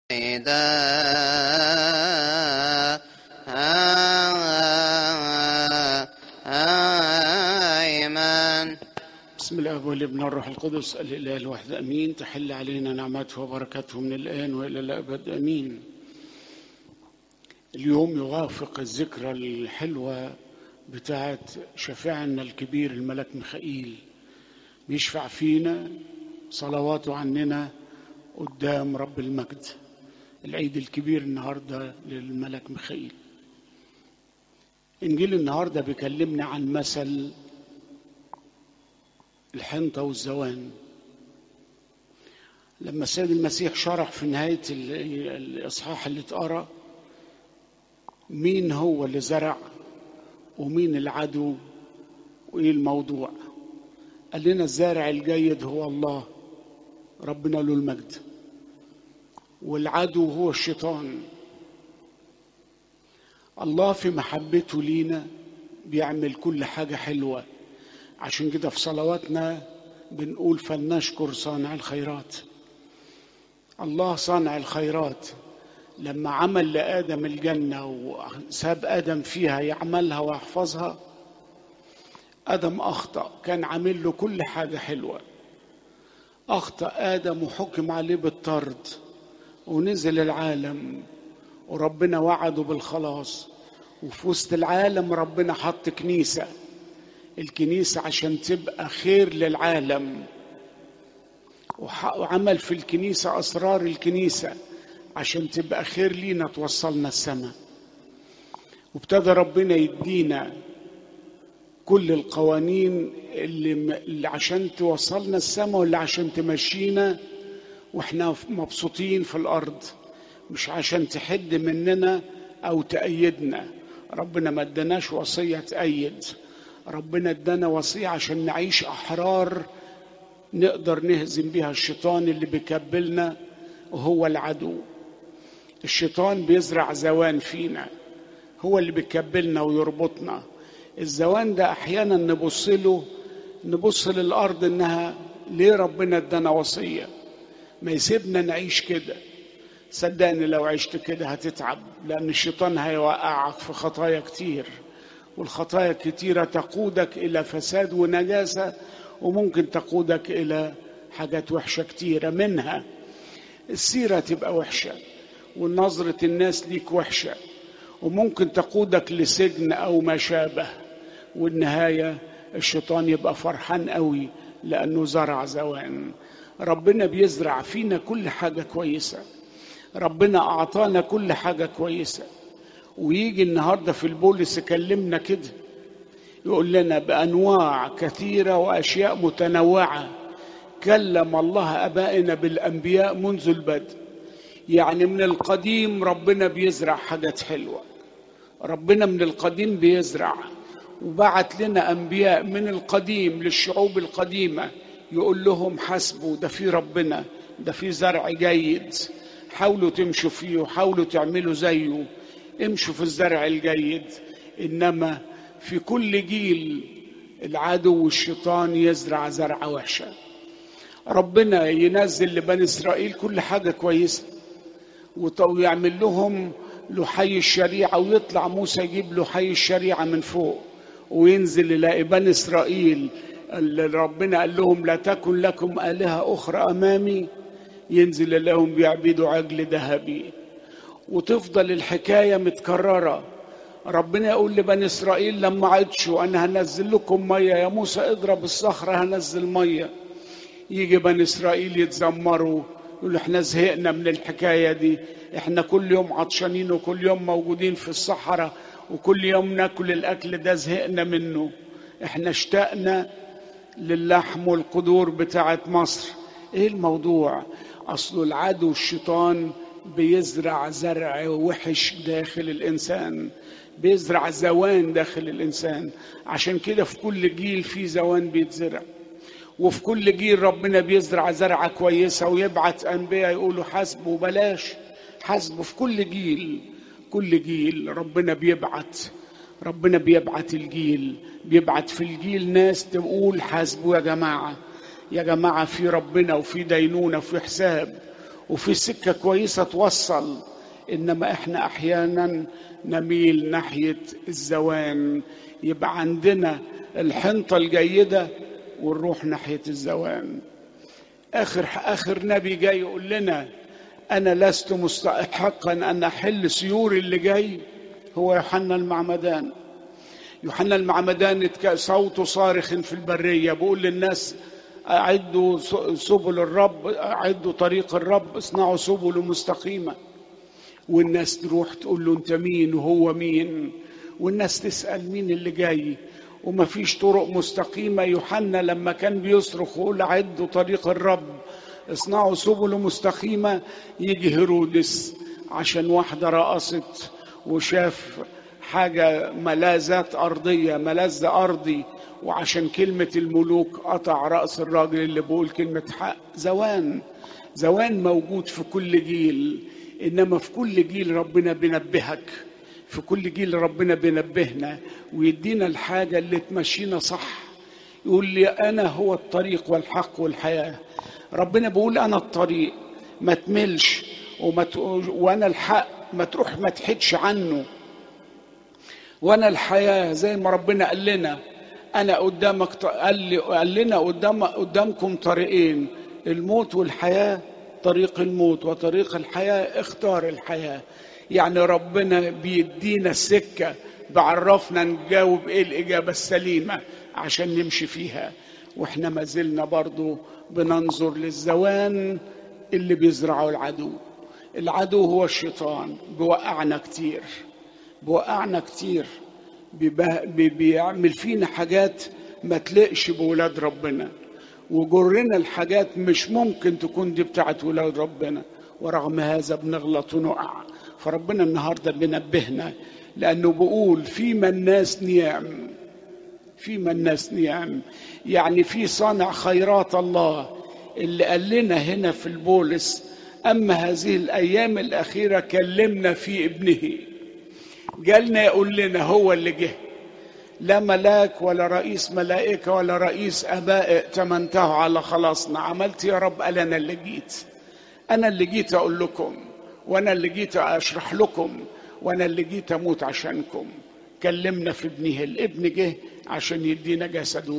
آمين. بسم الله والابن والروح القدس الإله الواحد أمين. تحل علينا نعمته وبركاته من الآن وإلى الأبد أمين. اليوم يوافق الذكرى الحلوة بتاعت شفيعنا الكبير الملك ميخائيل، بيشفع فينا صلواته عننا قدام رب المجد. العيد الكبير النهاردة للملك ميخائيل. إنجيل النهاردة بيكلمنا عن مثل الحنطة والزوان. لما السيد المسيح شرح في نهاية الإصحاح اللي اتقرأ مين هو اللي زرع ومين العدو وإيه الموضوع، قال لنا الزارع الجيد هو الله ربنا له المجد، والعدو هو الشيطان. الله في محبته لينا بيعمل كل حاجة حلوة، عشان كده في صلواتنا بنقول فلنشكر صانع الخيرات. الله صانع الخيرات لما عمل لآدم الجنة وساب آدم فيها يعملها ويحفظها، آدم أخطأ، كان عامل له كل حاجة حلوة. أخطأ آدم وحكم عليه بالطرد ونزل العالم، وربنا وعده بالخلاص. وفي وسط العالم ربنا حط كنيسة، الكنيسة عشان تبقى خير للعالم، وعمل في الكنيسة أسرار الكنيسة عشان تبقى خير لينا توصلنا السماء. وابتدى ربنا يدينا كل القوانين اللي عشان توصلنا السماء، واللي عشان تمشينا واحنا مبسوطين في الأرض، مش عشان تحد مننا أو تأيدنا. ربنا ما اداناش وصية تأيد، ربنا ادانا وصية عشان نعيش أحرار نقدر نهزم بها الشيطان اللي بيكبلنا وهو العدو. الشيطان بيزرع زوان فينا، هو اللي بيكبلنا ويربطنا. الزوان ده أحيانا نبص للأرض إنها ليه ربنا ادانا وصية، ما يسيبنا نعيش كده. صدقني لو عشت كده هتتعب، لأن الشيطان هيوقعك في خطايا كتير، والخطايا كتيرة تقودك إلى فساد ونجاسة، وممكن تقودك إلى حاجات وحشة كتيرة. منها السيرة تبقى وحشة، ونظرة الناس ليك وحشة، وممكن تقودك لسجن أو ما شابه. والنهاية الشيطان يبقى فرحان قوي لأنه زرع زوان. ربنا بيزرع فينا كل حاجة كويسة، ربنا أعطانا كل حاجة كويسة. ويجي النهاردة في البولس يكلمنا كده، يقول لنا بأنواع كثيرة وأشياء متنوعة كلم الله أبائنا بالأنبياء منذ البدء. يعني من القديم ربنا بيزرع حاجات حلوة، ربنا من القديم بيزرع، وبعت لنا أنبياء من القديم للشعوب القديمة يقول لهم حسبوا، ده في ربنا، ده في زرع جيد، حاولوا تمشوا فيه وحاولوا تعملوا زيه، امشوا في الزرع الجيد. إنما في كل جيل العدو والشيطان يزرع زرعة وحشة. ربنا ينزل لبني إسرائيل كل حاجة كويسة، ويعمل لهم لحي الشريعة، ويطلع موسى يجيب لحي الشريعة من فوق، وينزل يلاقي بني إسرائيل اللي ربنا قال لهم لا تكن لكم آلهة أخرى أمامي، ينزل لهم بيعبدوا عجل ذهبي. وتفضل الحكاية متكررة. ربنا يقول لبني إسرائيل لما عطشوا أنا هنزل لكم مية، يا موسى اضرب الصخرة هنزل مية. يجي بني إسرائيل يتذمروا يقولوا احنا زهقنا من الحكاية دي، احنا كل يوم عطشانين وكل يوم موجودين في الصحراء وكل يوم ناكل الأكل ده، زهقنا منه. احنا اشتقنا للحم والقدور بتاعت مصر. ايه الموضوع؟ أصل العدو الشيطان بيزرع زرع وحش داخل الإنسان، بيزرع زوان داخل الإنسان. عشان كده في كل جيل في زوان بيتزرع، وفي كل جيل ربنا بيزرع زرعة كويسة ويبعت أنبياء يقولوا حسبوا بلاش حسبوا. في كل جيل ربنا بيبعت الجيل، بيبعت في الجيل ناس تقول حسبوا يا جماعة، يا جماعة في ربنا وفي دينونة وفي حساب. وفي سكة كويسة توصل، إنما إحنا أحيانا نميل ناحية الزوان، يبقى عندنا الحنطة الجيدة ونروح ناحية الزوان. آخر نبي جاي يقول لنا أنا لست مستحقا أن أحل سيور اللي جاي هو يوحنا المعمدان. يوحنا المعمدان صوته صارخ في البرية بيقول للناس أعدوا سبل الرب، أعدوا طريق الرب، اصنعوا سبل مستقيمة. والناس تروح تقول له أنت مين وهو مين، والناس تسأل مين اللي جاي، وما فيش طرق مستقيمة. يوحنا لما كان بيصرخ ويقول أعدوا طريق الرب اصنعوا سبل مستقيمة، يجي هيرودس عشان واحدة رقصت وشاف حاجة ملاذات أرضية، ملاذ أرضي، وعشان كلمة الملوك قطع رأس الراجل اللي بيقول كلمة حق. زوان موجود في كل جيل، إنما في كل جيل ربنا بينبهك، في كل جيل ربنا بينبهنا ويدينا الحاجة اللي تمشينا صح. يقول لي أنا هو الطريق والحق والحياة. ربنا بيقول أنا الطريق، ما تملش، وأنا الحق، ما تروح ما تحدش عنه، وأنا الحياة زي ما ربنا قال لنا أنا قدامك. قال لنا قدامكم طريقين، الموت والحياة، طريق الموت وطريق الحياة اختار الحياة. يعني ربنا بيدينا السكة، بعرفنا نجاوب ايه الإجابة السليمة عشان نمشي فيها. واحنا ما زلنا برضو بننظر للزوان اللي بيزرعه العدو هو الشيطان. بوقعنا كتير، بيعمل فينا حاجات ما تلقش بولاد ربنا، وجرنا الحاجات مش ممكن تكون دي بتاعت ولاد ربنا، ورغم هذا بنغلط ونقع. فربنا النهاردة بينبهنا، لأنه بيقول فيما الناس نيام، يعني في صانع خيرات الله اللي قال لنا هنا في البولس أما هذه الأيام الأخيرة كلمنا في ابنه. جالنا يقول لنا هو اللي جه، لا ملاك ولا رئيس ملائكة ولا رئيس أباء ائتمنته على خلاصنا. عملت يا رب؟ قال أنا اللي جيت أقول لكم، وأنا اللي جيت أشرح لكم، وأنا اللي جيت أموت عشانكم. كلمنا في ابنه. الابن جه عشان يدينا جسده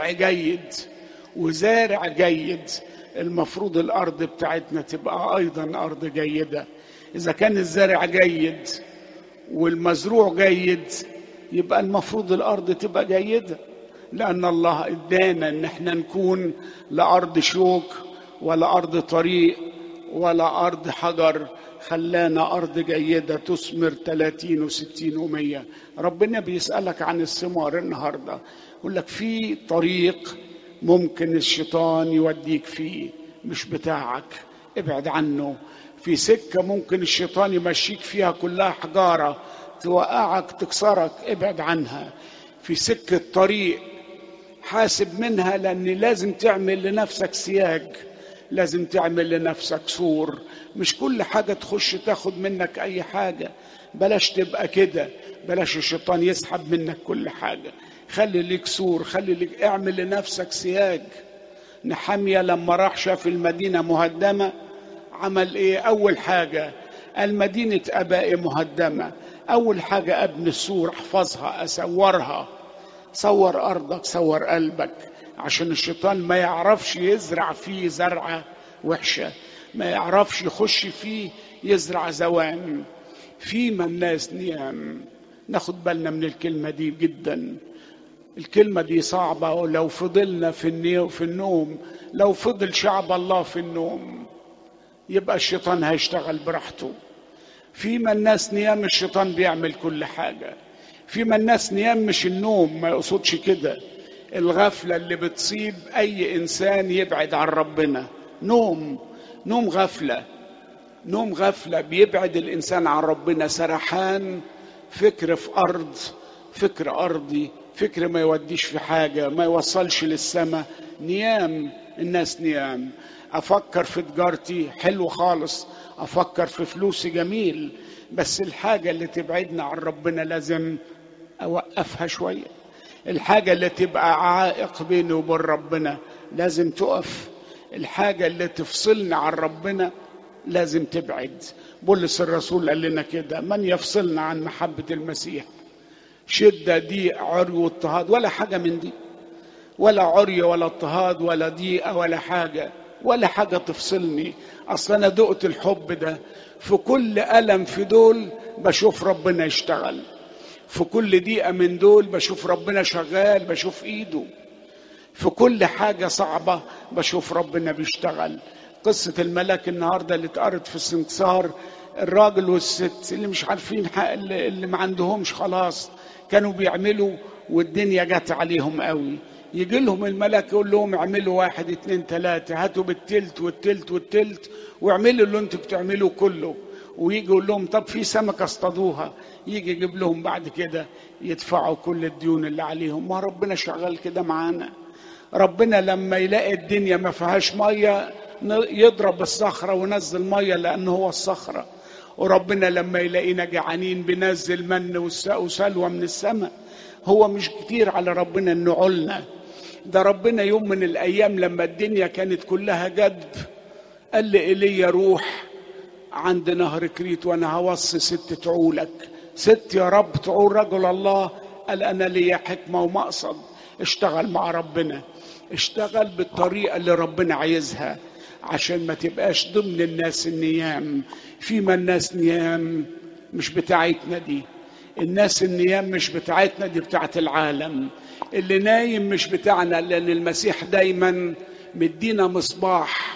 وزارع جيد. المفروض الأرض بتاعتنا تبقى أيضا أرض جيدة. إذا كان الزارع جيد والمزروع جيد، يبقى المفروض الأرض تبقى جيدة، لأن الله ادانا إن احنا نكون لا أرض شوك ولا أرض طريق ولا أرض حجر، خلانا أرض جيدة تثمر 30 و60 و100. ربنا بيسألك عن الثمار النهاردة، يقول لك في طريق ممكن الشيطان يوديك فيه مش بتاعك، ابعد عنه. في سكة ممكن الشيطان يمشيك فيها كلها حجارة، توقعك تكسرك، ابعد عنها. في سكة طريق حاسب منها، لأن لازم تعمل لنفسك سياج، لازم تعمل لنفسك سور. مش كل حاجة تخش تاخد منك أي حاجة، بلاش تبقى كده، بلاش الشيطان يسحب منك كل حاجة. خلي ليك سور، اعمل لنفسك سياج. نحمية لما راح شاف المدينة مهدمة عمل ايه؟ أول حاجة المدينة أبائي مهدمة، أول حاجة أبني السور، أحفظها، أسورها. صور أرضك، صور قلبك، عشان الشيطان ما يعرفش يزرع فيه زرعة وحشة، ما يعرفش يخش فيه يزرع زوان. فيما الناس نيام. ناخد بالنا من الكلمة دي جدا. الكلمة دي صعبة، ولو فضلنا في النوم، لو فضل شعب الله في النوم يبقى الشيطان هيشتغل براحته. فيما الناس نيام الشيطان بيعمل كل حاجة. فيما الناس نيام مش النوم، ما يقصدش كده، الغفلة اللي بتصيب أي إنسان يبعد عن ربنا. نوم غفلة بيبعد الإنسان عن ربنا. سرحان، فكر في أرض، فكر أرضي، فكر ما يوديش في حاجة، ما يوصلش للسماء. الناس نيام. أفكر في تجارتي حلو خالص، أفكر في فلوسي جميل، بس الحاجة اللي تبعدنا عن ربنا لازم أوقفها شوية. الحاجة اللي تبقى عائق بيني وبين ربنا لازم تقف. الحاجة اللي تفصلنا عن ربنا لازم تبعد. بولس الرسول قال لنا كده: من يفصلنا عن محبة المسيح؟ شدة، ضيق، عري واضطهاد، ولا حاجة من دي، ولا عري ولا اضطهاد ولا ضيقة ولا حاجة، ولا حاجة تفصلني. أصلا أنا دقت الحب ده. في كل ألم في دول بشوف ربنا يشتغل، في كل دقيقة من دول بشوف ربنا شغال، بشوف إيده. في كل حاجة صعبة بشوف ربنا بيشتغل. قصة الملاك النهاردة اللي اتقرت في السنكسار، الراجل والست اللي مش عارفين اللي ما عندهمش خلاص، كانوا بيعملوا والدنيا جت عليهم قوي. يجي لهم الملاك يقول لهم اعملوا 1 2 3، هاتوا بالتلت والتلت والتلت واعملوا اللي انتوا بتعملوه كله. ويجي يقول لهم طب في سمكة اصطادوها، يجي يجيب لهم بعد كده يدفعوا كل الديون اللي عليهم. ما ربنا شغال كده معانا. ربنا لما يلاقي الدنيا ما فيهاش ميه يضرب الصخرة ونزل ميه لأنه هو الصخرة. وربنا لما يلاقينا جعانين بنزل من وسلوى من السماء. هو مش كتير على ربنا انه علنا. ده ربنا يوم من الايام لما الدنيا كانت كلها جدب قال لإيليا روح عند نهر كريت وانا هوصي 6 تعولك. 6 يا رب تعول رجل الله. قال انا ليا حكمة ومقصد. اشتغل مع ربنا، اشتغل بالطريقة اللي ربنا عايزها عشان ما تبقاش ضمن الناس النيام. فيما الناس نيام مش بتاعتنا دي. الناس النيام مش بتاعتنا دي، بتاعت العالم. اللي نايم مش بتاعنا، لأن المسيح دايما مدينا مصباح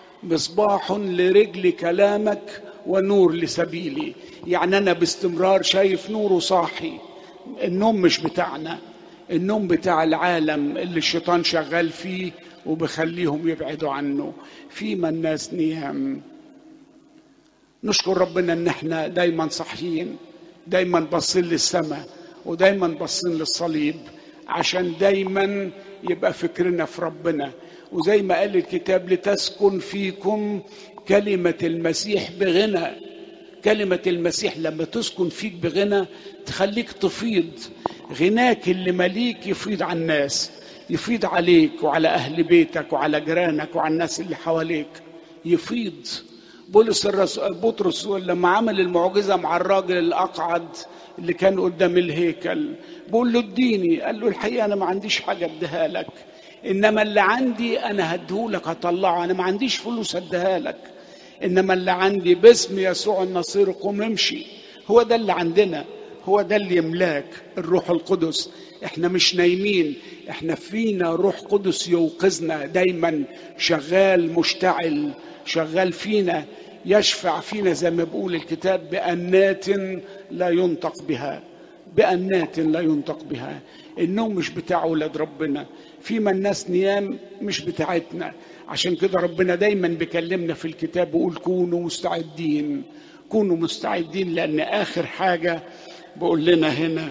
لرجل كلامك ونور لسبيلي. يعني أنا باستمرار شايف نوره صاحي. النوم مش بتاعنا، النوم بتاع العالم اللي الشيطان شغال فيه وبخليهم يبعدوا عنه. فيما الناس نيام. نشكر ربنا ان احنا دايما صحيين، دايما باصين للسماء، ودايما باصين للصليب، عشان دايما يبقى فكرنا في ربنا. وزي ما قال الكتاب لتسكن فيكم كلمة المسيح بغنى. كلمة المسيح لما تسكن فيك بغنى تخليك تفيض. غناك اللي مليك يفيض على الناس، يفيض عليك وعلى أهل بيتك وعلى جيرانك وعلى الناس اللي حواليك، يفيض. بطرس لما عمل المعجزة مع الراجل الأقعد اللي كان قدام الهيكل، بقول له اديني، قال له الحقيقة أنا ما عنديش حاجة اديها لك، إنما اللي عندي أنا هديهولك هطلعه. أنا ما عنديش فلوس اديها لك، إنما اللي عندي باسم يسوع النصير قم امشي. هو ده اللي عندنا، هو ده اللي يملاك الروح القدس. احنا مش نايمين، احنا فينا روح قدس يوقظنا دايما، شغال مشتعل، شغال فينا، يشفع فينا زي ما بيقول الكتاب بأنات لا ينطق بها. بأنات لا ينطق بها. النوم مش بتاع أولاد ربنا. فيما الناس نيام مش بتاعتنا. عشان كده ربنا دايما بيكلمنا في الكتاب ويقول كونوا مستعدين، كونوا مستعدين. لأن آخر حاجة بقول لنا هنا،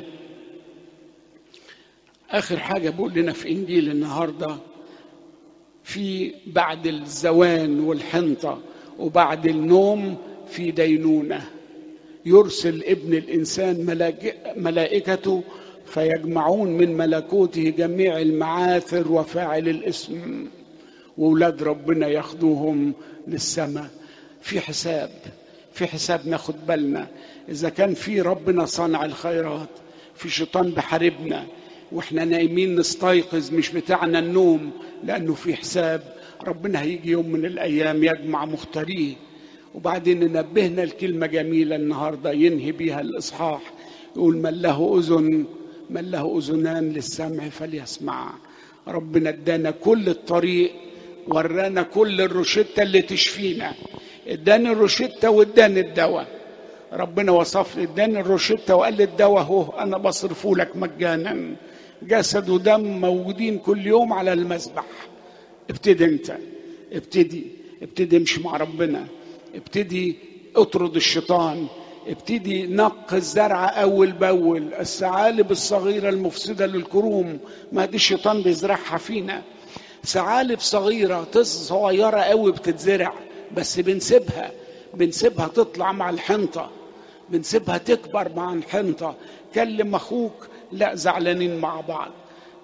آخر حاجة بقول لنا في إنجيل النهاردة، في بعد الزوان والحنطة وبعد النوم في دينونة. يرسل ابن الإنسان ملائكته فيجمعون من ملكوته جميع المعاثر وفاعل الإثم، وولاد ربنا ياخدوهم للسماء. في حساب ناخد بالنا. إذا كان في ربنا صانع الخيرات، في شيطان بحاربنا واحنا نايمين نستيقظ، مش بتاعنا النوم، لأنه في حساب. ربنا هيجي يوم من الأيام يجمع مختاريه. وبعدين ننبهنا الكلمة جميلة النهاردة ينهي بيها الإصحاح، يقول من له أذنان للسمع فليسمع. ربنا ادانا كل الطريق، ورانا كل الروشتة اللي تشفينا. اداني الروشتة واداني الدواء. ربنا وصف لي، اداني الروشتة وقال لي الدواء هو انا بصرفه لك مجانا. جسد ودم موجودين كل يوم على المذبح. ابتدي انت، ابتدي امشي مع ربنا، ابتدي اطرد الشيطان، ابتدي نقي الزرع اول باول. الثعالب الصغيرة المفسدة للكروم، ما دي الشيطان بيزرعها فينا. ثعالب صغيرة صغيرة قوي بتتزرع، بس بنسيبها تطلع مع الحنطة، بنسيبها تكبر مع الحنطة. كلم اخوك، لا زعلانين مع بعض.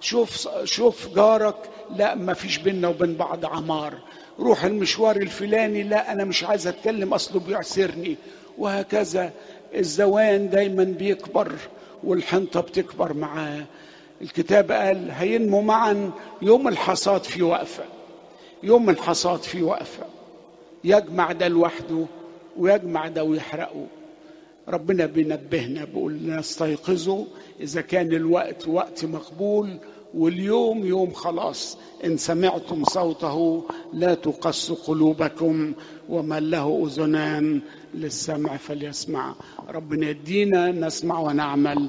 شوف جارك، لا ما فيش بيننا وبين بعض عمار. روح المشوار الفلاني، لا أنا مش عايز أتكلم أصله بيعسرني. وهكذا الزوان دايما بيكبر والحنطة بتكبر معاه. الكتاب قال هينمو معا، يوم الحصاد في وقفة، يوم الحصاد في وقفة، يجمع ده لوحده ويجمع ده ويحرقه. ربنا بينبهنا بيقول لنا استيقظوا إذا كان الوقت وقت مقبول، واليوم يوم خلاص. إن سمعتم صوته لا تقسوا قلوبكم، ومن له أذنان للسمع فليسمع. ربنا يدينا نسمع ونعمل